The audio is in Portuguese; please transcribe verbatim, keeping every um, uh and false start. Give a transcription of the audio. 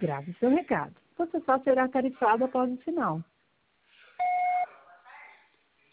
Grave seu recado. Você só será tarifado após o sinal.